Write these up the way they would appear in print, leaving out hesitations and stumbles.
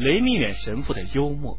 雷明远神父的幽默。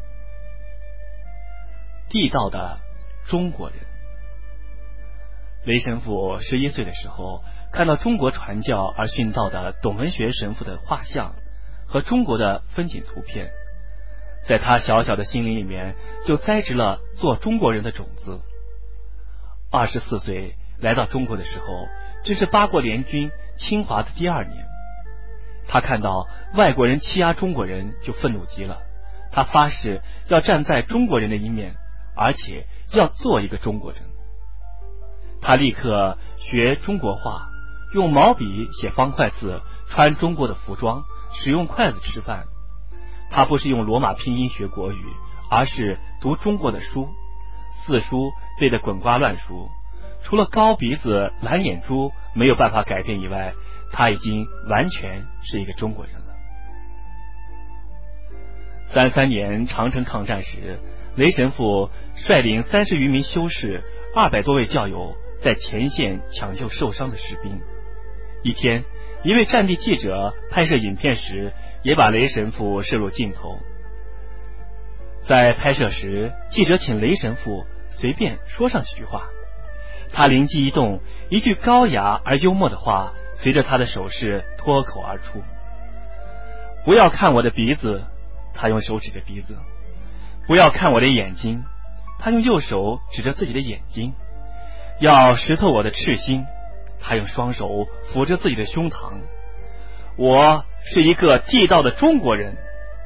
地道的中国人。雷神父11岁的时候，看到中国传教而殉道的董文学神父的画像和中国的风景图片，在他小小的心灵里面就栽植了做中国人的种子。24岁来到中国的时候，正是八国联军侵华的第2年。他看到外国人欺压中国人就愤怒极了，他发誓要站在中国人的一面，而且要做一个中国人。他立刻学中国话，用毛笔写方块字，穿中国的服装，使用筷子吃饭。他不是用罗马拼音学国语，而是读中国的书，四书背得滚瓜烂熟。除了高鼻子蓝眼珠没有办法改变以外，他已经完全是一个中国人了。33年长城抗战时，雷神父率领30余名修士，200多位教友在前线抢救受伤的士兵。一天，一位战地记者拍摄影片时，也把雷神父摄入镜头。在拍摄时，记者请雷神父随便说上几句话，他灵机一动，一句高雅而幽默的话随着他的手势脱口而出。不要看我的鼻子，他用手指着鼻子；不要看我的眼睛，他用右手指着自己的眼睛；要识透我的赤心，他用双手抚着自己的胸膛。我是一个地道的中国人。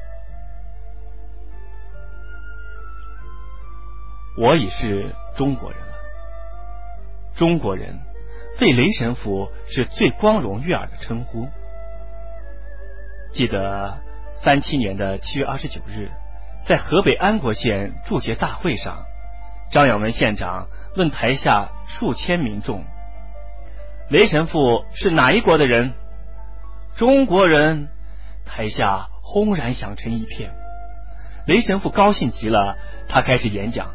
我已是中国人了。中国人对雷神父是最光荣悦耳的称呼。记得37年的7月29日，在河北安国县祝捷大会上，张养文县长问台下数千民众：雷神父是哪一国的人？中国人。台下轰然响成一片。雷神父高兴极了，他开始演讲：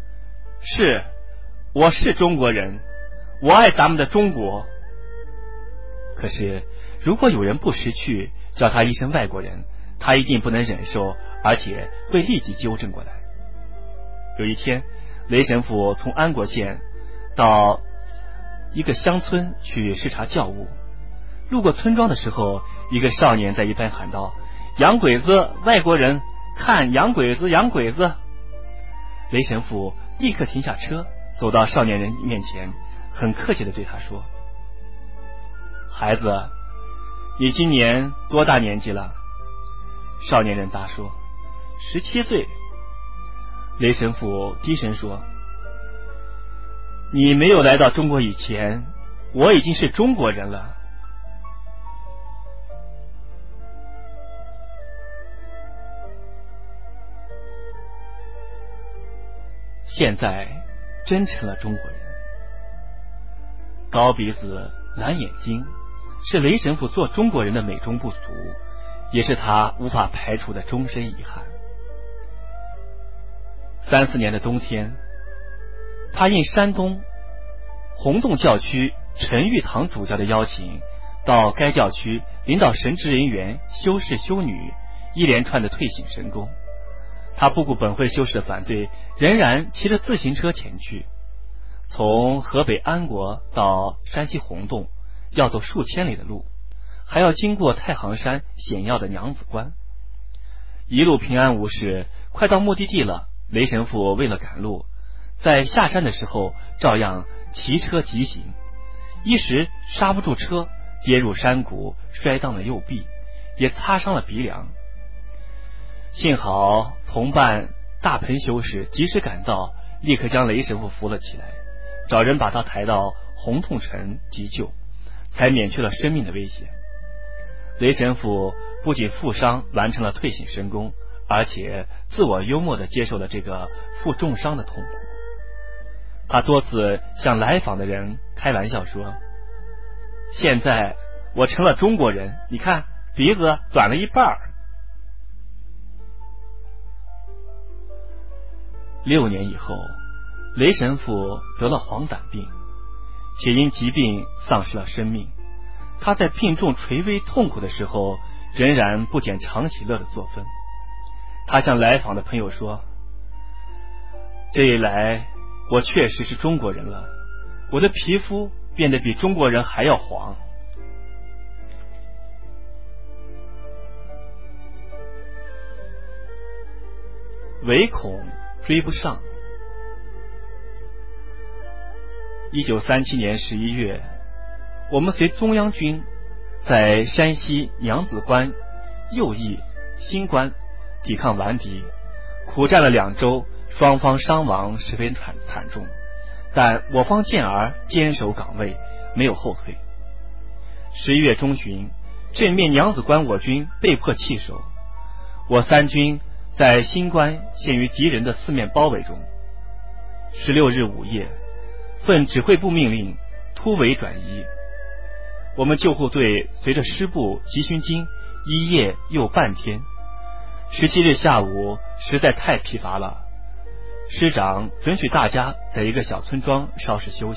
我是中国人，我爱咱们的中国。可是如果有人不识趣，叫他一声外国人，他一定不能忍受，而且会立即纠正过来。有一天，雷神父从安国县到一个乡村去视察教务，路过村庄的时候，一个少年在一边喊道：洋鬼子，外国人，看洋鬼子，洋鬼子。雷神父立刻停下车，走到少年人面前，很客气地对他说：孩子，你今年多大年纪了？少年人答说：17岁。雷神父低声说：你没有来到中国以前，我已经是中国人了。现在真成了中国人。高鼻子蓝眼睛是雷神父做中国人的美中不足，也是他无法排除的终身遗憾。34年的冬天，他应山东洪洞教区陈玉堂主教的邀请，到该教区领导神职人员、修士修女一连串的退省神功。他不顾本会修士的反对，仍然骑着自行车前去。从河北安国到山西洪洞，要走数千里的路，还要经过太行山险要的娘子关。一路平安无事，快到目的地了，雷神父为了赶路，在下山的时候照样骑车疾行，一时刹不住车，跌入山谷，摔断了右臂，也擦伤了鼻梁。幸好同伴大鹏修士及时赶到，立刻将雷神父扶了起来，找人把他抬到洪洞城急救，才免去了生命的危险。雷神父不仅负伤完成了退省神功，而且自我幽默地接受了这个负重伤的痛苦。他多次向来访的人开玩笑说：现在我成了中国人，你看鼻子短了一半。6年以后，雷神父得了黄疸病，且因疾病丧失了生命。他在病重垂危痛苦的时候， 仍然不减常喜乐的作风。他向来访的朋友说：“这一来，我确实是中国人了，我的皮肤变得比中国人还要黄。”唯恐追不上。1937年11月，我们随中央军在山西娘子关、右翼、新关抵抗顽敌，苦战了2周，双方伤亡十分惨重，但我方健儿坚守岗位，没有后退。11月中旬，正面娘子关我军被迫弃守，我3军在新关陷于敌人的4面包围中。16日午夜，奉指挥部命令突围转移，我们救护队随着师部急行军一夜又半天。17日下午实在太疲乏了，师长准许大家在一个小村庄稍事休息。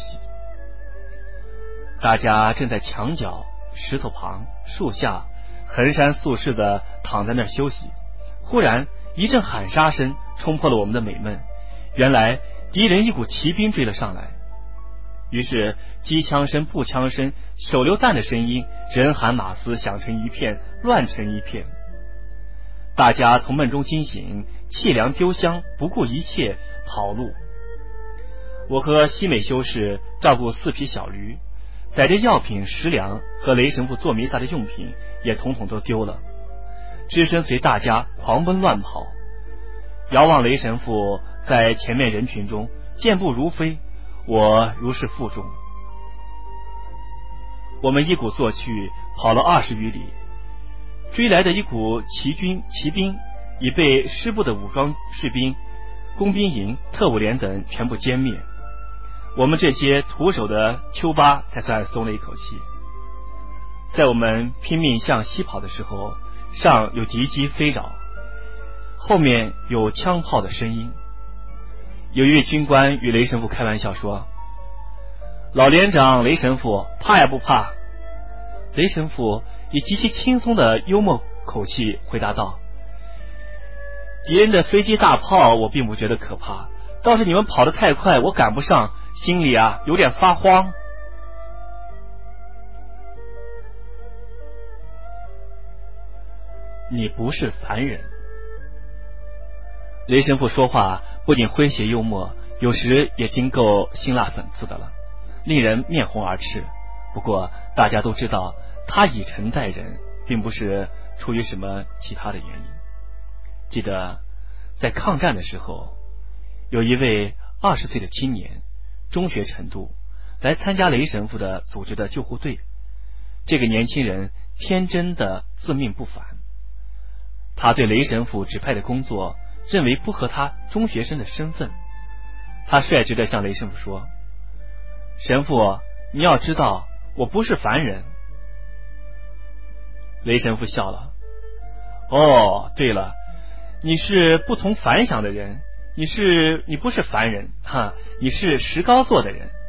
大家正在墙角、石头旁、树下横山竖式的躺在那儿休息，忽然一阵喊杀声冲破了我们的美闷，原来敌人一股骑兵追了上来。于是机枪声、步枪声、手榴弹的声音，人喊马嘶，响成一片，乱成一片。大家从梦中惊醒，弃粮丢箱，不顾一切跑路。我和西美修士照顾4匹小驴，载着药品、食粮和雷神父做弥撒的用品也统统都丢了，只身随大家狂奔乱跑。遥望雷神父在前面人群中健步如飞，我如释负重。我们一鼓作气跑了20余里，追来的一股骑兵已被师部的武装士兵、工兵营、特务连等全部歼灭。我们这些徒手的丘巴才算松了一口气。在我们拼命向西跑的时候，上有敌机飞扰，后面有枪炮的声音。有一位军官与雷神父开玩笑说：“老连长雷神父，怕也不怕。”雷神父以极其轻松的幽默口气回答道：“敌人的飞机大炮我并不觉得可怕，倒是你们跑得太快，我赶不上，心里有点发慌。”你不是凡人。雷神父说话不仅诙谐幽默，有时也经够辛辣讽刺的了，令人面红耳赤。不过大家都知道，他以诚待人，并不是出于什么其他的原因。记得在抗战的时候，有一位20岁的青年，中学程度，来参加雷神父的组织的救护队。这个年轻人天真的自命不凡，他对雷神父指派的工作认为不合他中学生的身份。他率直地向雷神父说：“神父，你要知道，我不是凡人。”雷神父笑了：“哦，对了，你是不同凡响的人，你不是凡人，你是石膏做的人。